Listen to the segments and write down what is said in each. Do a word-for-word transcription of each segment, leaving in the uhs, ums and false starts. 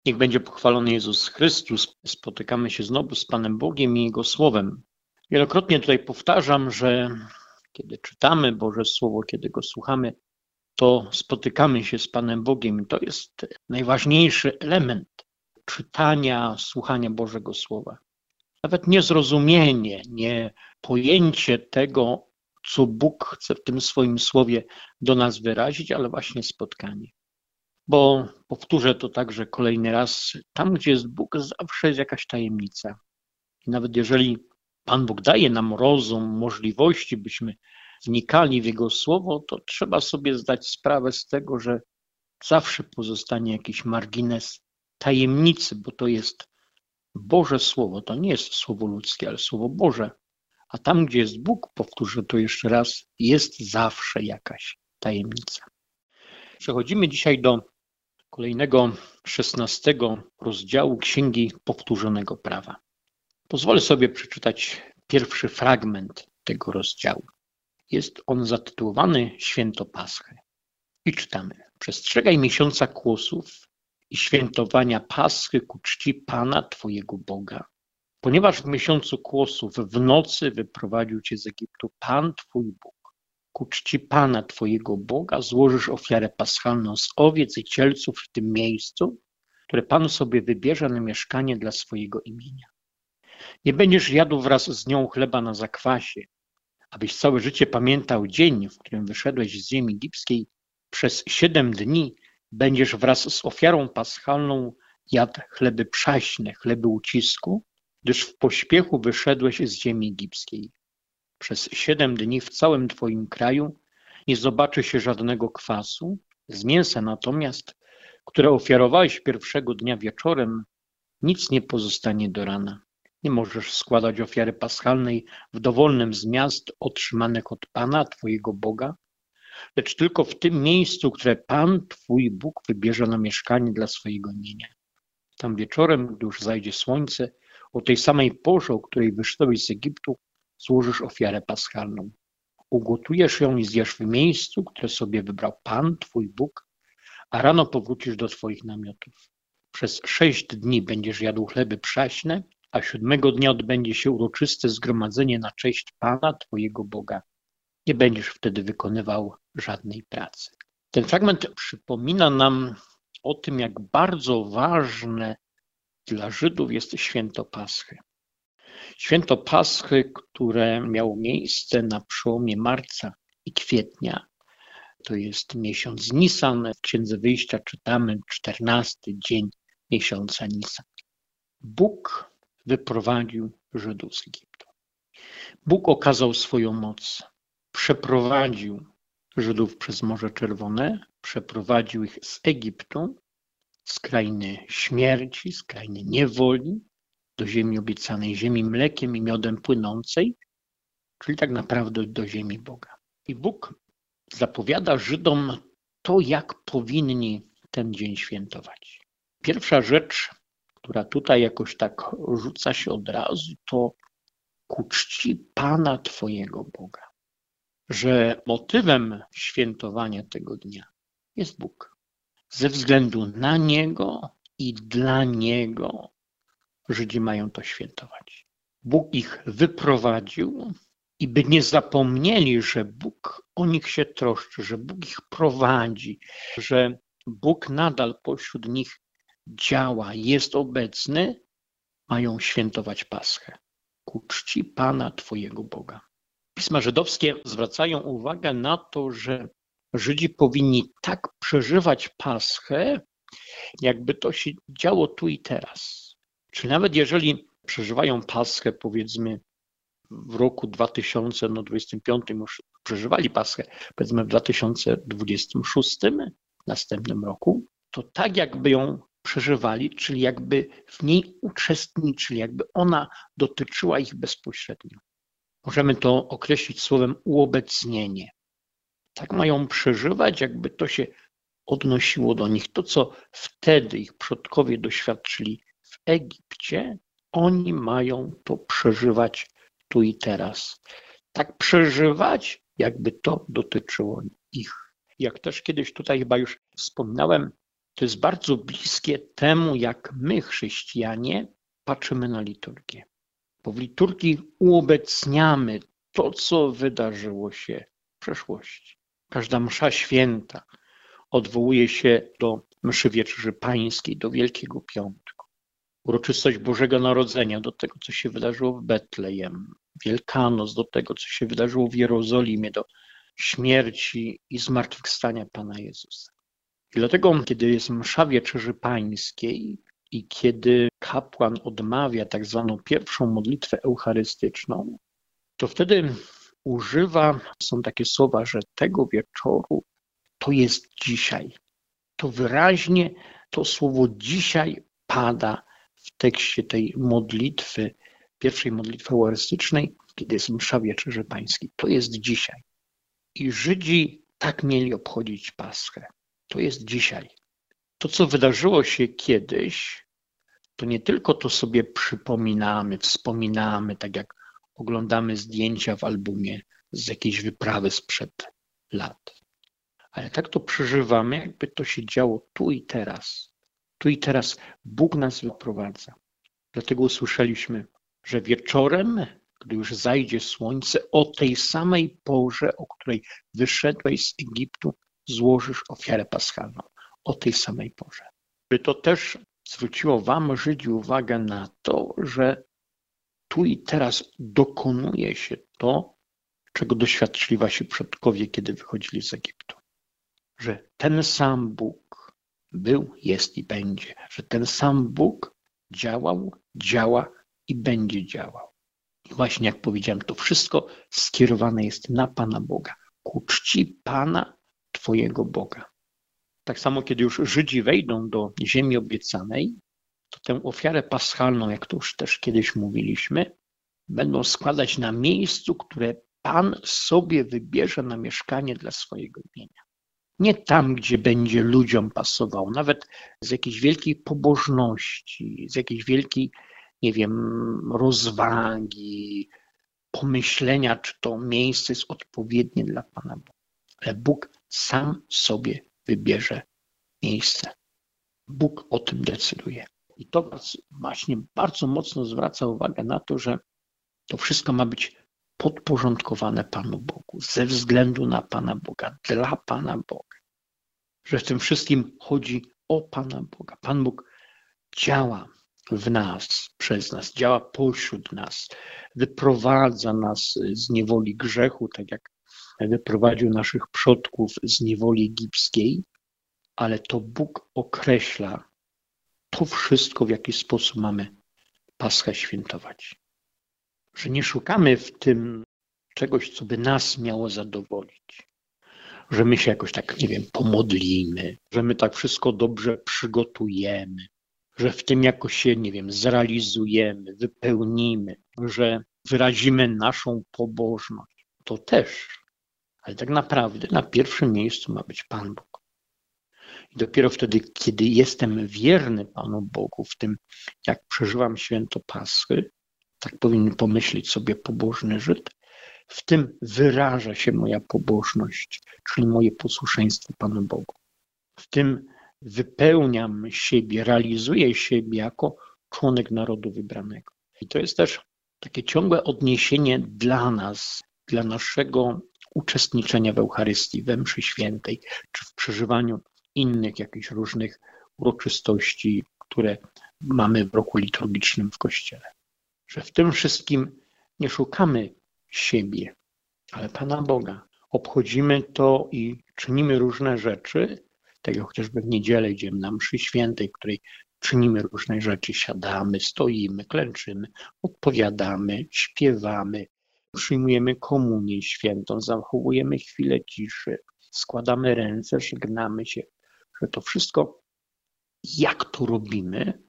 Niech będzie pochwalony Jezus Chrystus. Spotykamy się znowu z Panem Bogiem i Jego Słowem. Wielokrotnie tutaj powtarzam, że kiedy czytamy Boże Słowo, kiedy Go słuchamy, to spotykamy się z Panem Bogiem. I to jest najważniejszy element czytania, słuchania Bożego Słowa. Nawet nie zrozumienie, nie pojęcie tego, co Bóg chce w tym swoim Słowie do nas wyrazić, ale właśnie spotkanie. Bo powtórzę to także kolejny raz, tam gdzie jest Bóg, zawsze jest jakaś tajemnica. I nawet jeżeli Pan Bóg daje nam rozum, możliwości, byśmy wnikali w Jego Słowo, to trzeba sobie zdać sprawę z tego, że zawsze pozostanie jakiś margines tajemnicy, bo to jest Boże Słowo, to nie jest Słowo ludzkie, ale Słowo Boże. A tam, gdzie jest Bóg, powtórzę to jeszcze raz, jest zawsze jakaś tajemnica. Przechodzimy dzisiaj do kolejnego szesnastego rozdziału Księgi Powtórzonego Prawa. Pozwolę sobie przeczytać pierwszy fragment tego rozdziału. Jest on zatytułowany Święto Paschy. I czytamy. Przestrzegaj miesiąca kłosów i świętowania Paschy ku czci Pana Twojego Boga. Ponieważ w miesiącu kłosów w nocy wyprowadził Cię z Egiptu Pan Twój Bóg. Ku czci Pana Twojego Boga złożysz ofiarę paschalną z owiec i cielców w tym miejscu, które Pan sobie wybierze na mieszkanie dla swojego imienia. Nie będziesz jadł wraz z nią chleba na zakwasie, abyś całe życie pamiętał dzień, w którym wyszedłeś z ziemi egipskiej. Przez siedem dni będziesz wraz z ofiarą paschalną jadł chleby przaśne, chleby ucisku, gdyż w pośpiechu wyszedłeś z ziemi egipskiej. Przez siedem dni w całym Twoim kraju nie zobaczy się żadnego kwasu. Z mięsa natomiast, które ofiarowałeś pierwszego dnia wieczorem, nic nie pozostanie do rana. Nie możesz składać ofiary paschalnej w dowolnym z miast otrzymanych od Pana, Twojego Boga, lecz tylko w tym miejscu, które Pan, Twój Bóg wybierze na mieszkanie dla swojego imienia. Tam wieczorem, gdy już zajdzie słońce, o tej samej porze, o której wyszedłeś z Egiptu, złożysz ofiarę paschalną. Ugotujesz ją i zjesz w miejscu, które sobie wybrał Pan, Twój Bóg, a rano powrócisz do Twoich namiotów. Przez sześć dni będziesz jadł chleby przaśne, a siódmego dnia odbędzie się uroczyste zgromadzenie na cześć Pana, Twojego Boga. Nie będziesz wtedy wykonywał żadnej pracy. Ten fragment przypomina nam o tym, jak bardzo ważne dla Żydów jest święto Paschy. Święto Paschy, które miało miejsce na przełomie marca i kwietnia, to jest miesiąc Nisan. W Księdze Wyjścia czytamy czternasty dzień miesiąca Nisan. Bóg wyprowadził Żydów z Egiptu. Bóg okazał swoją moc. Przeprowadził Żydów przez Morze Czerwone, przeprowadził ich z Egiptu, z krainy śmierci, z krainy niewoli, do ziemi obiecanej, ziemi mlekiem i miodem płynącej, czyli tak naprawdę do ziemi Boga. I Bóg zapowiada Żydom to, jak powinni ten dzień świętować. Pierwsza rzecz, która tutaj jakoś tak rzuca się od razu, to ku czci Pana Twojego Boga. Że motywem świętowania tego dnia jest Bóg. Ze względu na Niego i dla Niego Żydzi mają to świętować. Bóg ich wyprowadził i by nie zapomnieli, że Bóg o nich się troszczy, że Bóg ich prowadzi, że Bóg nadal pośród nich działa, jest obecny, mają świętować Paschę ku czci Pana Twojego Boga. Pisma żydowskie zwracają uwagę na to, że Żydzi powinni tak przeżywać Paschę, jakby to się działo tu i teraz. Czyli nawet jeżeli przeżywają Paschę, powiedzmy w roku dwa tysiące dwudziestym piątym już przeżywali Paschę, powiedzmy w dwa tysiące dwudziestym szóstym, następnym roku, to tak jakby ją przeżywali, czyli jakby w niej uczestniczyli, jakby ona dotyczyła ich bezpośrednio. Możemy to określić słowem uobecnienie. Tak mają przeżywać, jakby to się odnosiło do nich. To, co wtedy ich przodkowie doświadczyli w Egipcie, oni mają to przeżywać tu i teraz. Tak przeżywać, jakby to dotyczyło ich. Jak też kiedyś tutaj chyba już wspominałem, To jest bardzo bliskie temu, jak my, chrześcijanie, patrzymy na liturgię. Bo w liturgii uobecniamy to, co wydarzyło się w przeszłości. Każda msza święta odwołuje się do mszy Wieczerzy Pańskiej, do Wielkiego Piątku. Uroczystość Bożego Narodzenia, do tego, co się wydarzyło w Betlejem. Wielkanoc, do tego, co się wydarzyło w Jerozolimie, do śmierci i zmartwychwstania Pana Jezusa. I dlatego, kiedy jest msza Wieczerzy Pańskiej i kiedy kapłan odmawia tak zwaną pierwszą modlitwę eucharystyczną, to wtedy używa, są takie słowa, że tego wieczoru to jest dzisiaj. To wyraźnie to słowo dzisiaj pada w tekście tej modlitwy, pierwszej modlitwy eucharystycznej, kiedy jest msza Wieczerzy Pańskiej. To jest dzisiaj. I Żydzi tak mieli obchodzić Paschę. To jest dzisiaj. To, co wydarzyło się kiedyś, to nie tylko to sobie przypominamy, wspominamy, tak jak oglądamy zdjęcia w albumie z jakiejś wyprawy sprzed lat. Ale tak to przeżywamy, jakby to się działo tu i teraz. Tu i teraz Bóg nas wyprowadza. Dlatego usłyszeliśmy, że wieczorem, gdy już zajdzie słońce, o tej samej porze, o której wyszedłeś z Egiptu, złożysz ofiarę paschalną. O tej samej porze. By to też zwróciło wam, Żydzi, uwagę na to, że tu i teraz dokonuje się to, czego doświadczyli wasi przodkowie, kiedy wychodzili z Egiptu. Że ten sam Bóg był, jest i będzie. Że ten sam Bóg działał, działa i będzie działał. I właśnie jak powiedziałem, to wszystko skierowane jest na Pana Boga. Ku czci Pana, Twojego Boga. Tak samo, kiedy już Żydzi wejdą do ziemi obiecanej, to tę ofiarę paschalną, jak to już też kiedyś mówiliśmy, będą składać na miejscu, które Pan sobie wybierze na mieszkanie dla swojego imienia. Nie tam, gdzie będzie ludziom pasował, nawet z jakiejś wielkiej pobożności, z jakiejś wielkiej, nie wiem, rozwagi, pomyślenia, czy to miejsce jest odpowiednie dla Pana Boga. Ale Bóg sam sobie wybierze miejsce. Bóg o tym decyduje. I to właśnie bardzo mocno zwraca uwagę na to, że to wszystko ma być podporządkowane Panu Bogu, ze względu na Pana Boga, dla Pana Boga. Że w tym wszystkim chodzi o Pana Boga. Pan Bóg działa w nas, przez nas, działa pośród nas, wyprowadza nas z niewoli grzechu, tak jak wyprowadził naszych przodków z niewoli egipskiej, ale to Bóg określa to wszystko, w jaki sposób mamy Paschę świętować. Że nie szukamy w tym czegoś, co by nas miało zadowolić. Że my się jakoś tak, nie wiem, pomodlimy, że my tak wszystko dobrze przygotujemy, że w tym jakoś się, nie wiem, zrealizujemy, wypełnimy, że wyrazimy naszą pobożność. To też, ale tak naprawdę na pierwszym miejscu ma być Pan Bóg. I dopiero wtedy, kiedy jestem wierny Panu Bogu w tym, jak przeżywam święto Paschy, tak powinien pomyśleć sobie pobożny Żyd, w tym wyraża się moja pobożność, czyli moje posłuszeństwo Panu Bogu. W tym wypełniam siebie, realizuję siebie jako członek narodu wybranego. I to jest też takie ciągłe odniesienie dla nas, dla naszego uczestniczenia w Eucharystii, we mszy świętej, czy w przeżywaniu innych jakichś różnych uroczystości, które mamy w roku liturgicznym w Kościele. Że w tym wszystkim nie szukamy siebie, ale Pana Boga. Obchodzimy to i czynimy różne rzeczy, tak jak chociażby w niedzielę idziemy na mszy świętej, w której czynimy różne rzeczy, siadamy, stoimy, klęczymy, odpowiadamy, śpiewamy, przyjmujemy komunię świętą, zachowujemy chwilę ciszy, składamy ręce, żegnamy się, że to wszystko, jak to robimy,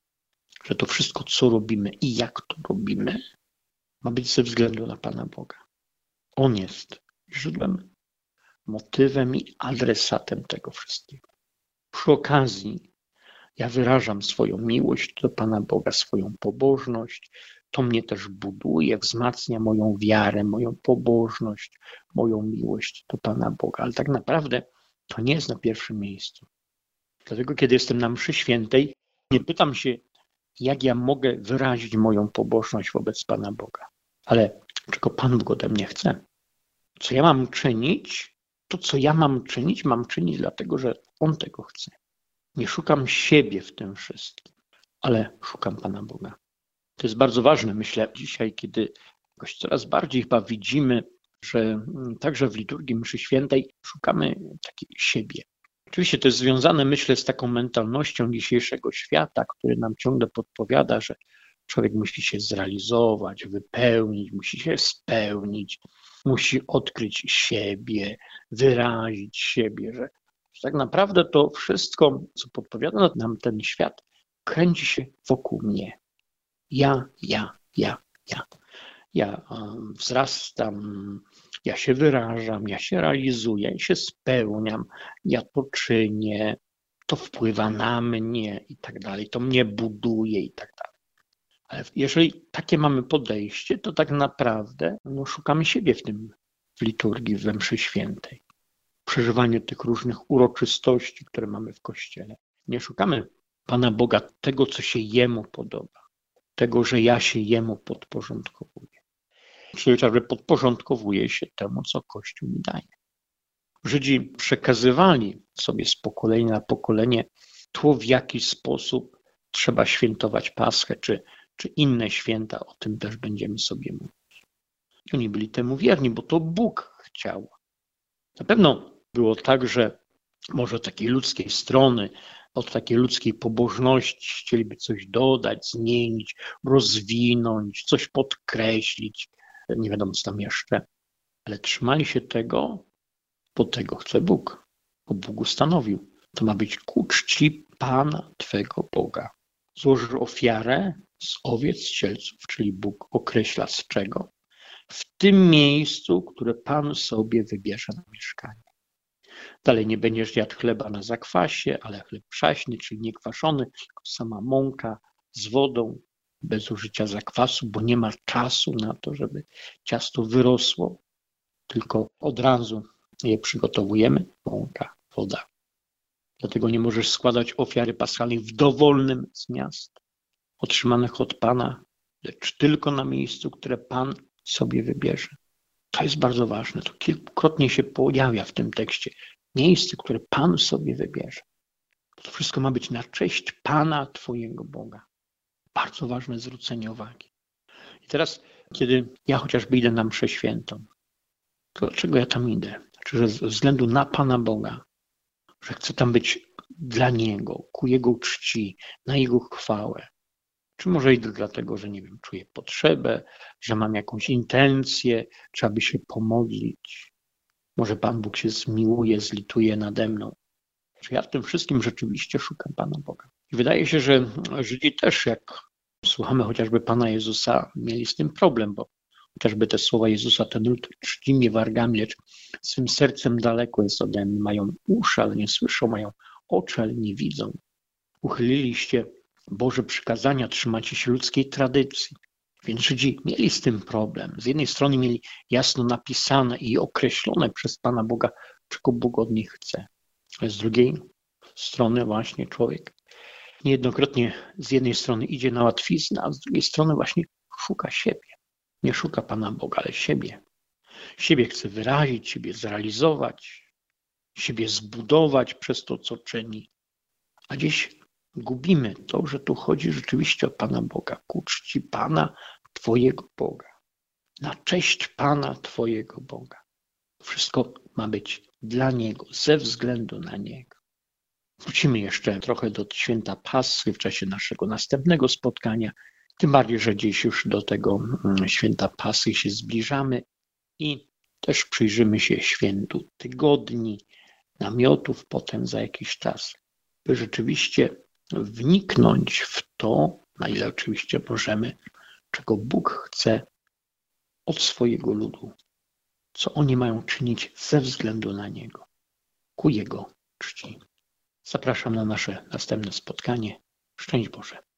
że to wszystko, co robimy i jak to robimy, ma być ze względu na Pana Boga. On jest źródłem, motywem i adresatem tego wszystkiego. Przy okazji ja wyrażam swoją miłość do Pana Boga, swoją pobożność. To mnie też buduje, wzmacnia moją wiarę, moją pobożność, moją miłość do Pana Boga. Ale tak naprawdę to nie jest na pierwszym miejscu. Dlatego, kiedy jestem na mszy świętej, nie pytam się, jak ja mogę wyrazić moją pobożność wobec Pana Boga, ale czego Pan Bóg ode mnie chce. Co ja mam czynić, to co ja mam czynić, mam czynić dlatego, że On tego chce. Nie szukam siebie w tym wszystkim, ale szukam Pana Boga. To jest bardzo ważne, myślę, dzisiaj, kiedy jakoś coraz bardziej chyba widzimy, że także w liturgii mszy świętej szukamy takiej siebie. Oczywiście to jest związane, myślę, z taką mentalnością dzisiejszego świata, który nam ciągle podpowiada, że człowiek musi się zrealizować, wypełnić, musi się spełnić, musi odkryć siebie, wyrazić siebie, że tak naprawdę to wszystko, co podpowiada nam ten świat, kręci się wokół mnie. Ja, ja, ja, ja. Ja wzrastam, ja się wyrażam, ja się realizuję, ja się spełniam, ja to czynię, to wpływa na mnie i tak dalej, to mnie buduje i tak dalej. Ale jeżeli takie mamy podejście, to tak naprawdę no, szukamy siebie w tym, w liturgii, we mszy świętej. W przeżywaniu tych różnych uroczystości, które mamy w Kościele. Nie szukamy Pana Boga tego, co się Jemu podoba, tego, że ja się Jemu podporządkowuję. Czyli chociażby podporządkowuje się temu, co Kościół mi daje. Żydzi przekazywali sobie z pokolenia na pokolenie to, w jaki sposób trzeba świętować Paschę, czy, czy inne święta, o tym też będziemy sobie mówić. I oni byli temu wierni, bo to Bóg chciał. Na pewno było tak, że może od takiej ludzkiej strony, od takiej ludzkiej pobożności chcieliby coś dodać, zmienić, rozwinąć, coś podkreślić, nie wiadomo co tam jeszcze, ale trzymali się tego, bo tego chce Bóg, bo Bóg ustanowił. To ma być ku czci Pana Twego Boga. Złożysz ofiarę z owiec, z cielców, czyli Bóg określa z czego? W tym miejscu, które Pan sobie wybierze na mieszkanie. Dalej nie będziesz jadł chleba na zakwasie, ale chleb przaśny, czyli niekwaszony, tylko sama mąka z wodą, bez użycia zakwasu, bo nie ma czasu na to, żeby ciasto wyrosło, tylko od razu je przygotowujemy, mąka, woda. Dlatego nie możesz składać ofiary paschalnej w dowolnym z miast, otrzymanych od Pana, lecz tylko na miejscu, które Pan sobie wybierze. To jest bardzo ważne, to kilkukrotnie się pojawia w tym tekście. Miejsce, które Pan sobie wybierze. To wszystko ma być na cześć Pana Twojego Boga. Bardzo ważne zwrócenie uwagi. I teraz, kiedy ja chociażby idę na mszę świętą, to dlaczego ja tam idę? Znaczy, że ze względu na Pana Boga, że chcę tam być dla Niego, ku Jego czci, na Jego chwałę. Czy może idę dlatego, że nie wiem, czuję potrzebę, że mam jakąś intencję, trzeba by się pomodlić. Może Pan Bóg się zmiłuje, zlituje nade mną. Czy ja w tym wszystkim rzeczywiście szukam Pana Boga? I wydaje się, że Żydzi też, jak słuchamy chociażby Pana Jezusa, mieli z tym problem, bo chociażby te słowa Jezusa, ten lud czci mnie wargami, lecz swym sercem daleko jest ode mnie. Mają uszy, ale nie słyszą, mają oczy, ale nie widzą. Uchyliliście Boże przykazania, trzymacie się ludzkiej tradycji. Więc Żydzi mieli z tym problem. Z jednej strony mieli jasno napisane i określone przez Pana Boga, czego Bóg od nich chce. Ale z drugiej strony właśnie człowiek niejednokrotnie z jednej strony idzie na łatwiznę, a z drugiej strony właśnie szuka siebie. Nie szuka Pana Boga, ale siebie. Siebie chce wyrazić, siebie zrealizować, siebie zbudować przez to, co czyni. A gdzieś gubimy to, że tu chodzi rzeczywiście o Pana Boga, ku czci Pana Twojego Boga, na cześć Pana Twojego Boga. Wszystko ma być dla Niego, ze względu na Niego. Wrócimy jeszcze trochę do święta Paschy w czasie naszego następnego spotkania, tym bardziej, że dziś już do tego święta Paschy się zbliżamy i też przyjrzymy się świętu tygodni, namiotów potem za jakiś czas, by rzeczywiście wniknąć w to, na ile oczywiście możemy, czego Bóg chce od swojego ludu, co oni mają czynić ze względu na Niego, ku Jego czci. Zapraszam na nasze następne spotkanie. Szczęść Boże.